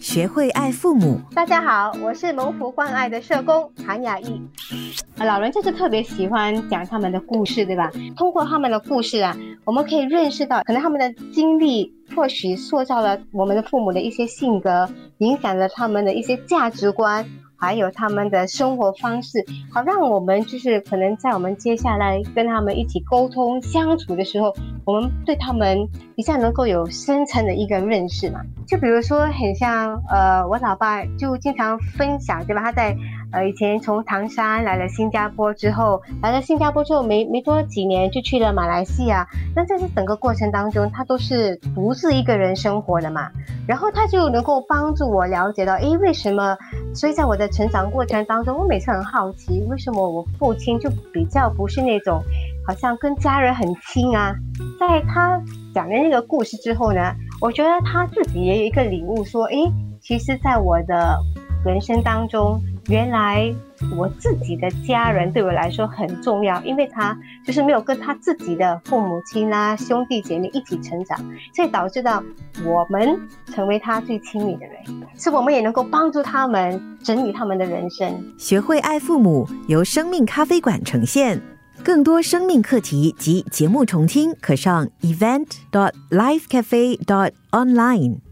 学会爱父母。 大家好，我是蒙福关爱的社工韩雅艺。老人就是特别喜欢讲他们的故事，对吧？通过他们的故事啊，我们可以认识到可能他们的经历或许塑造了我们的父母的一些性格，影响了他们的一些价值观，还有他们的生活方式，好让我们就是可能在我们接下来跟他们一起沟通相处的时候，我们对他们比较能够有深层的一个认识嘛。就比如说很像我老爸就经常分享，对吧？他在以前从唐山来了新加坡之后，没多几年就去了马来西亚。那在这整个过程当中，他都是独自一个人生活的嘛。然后他就能够帮助我了解到，为什么？所以在我的成长过程当中，我每次很好奇，为什么我父亲就比较不是那种好像跟家人很亲啊？在他讲的那个故事之后呢，我觉得他自己也有一个领悟，说，其实在我的人生当中，原来我自己的家人对我来说很重要，因为他就是没有跟他自己的父母亲啊、兄弟姐妹一起成长，所以导致到我们成为他最亲密的人，是我们也能够帮助他们整理他们的人生。 学会爱父母由生命咖啡馆呈现，更多生命课题及节目重听，可上 event.lifecafe.online。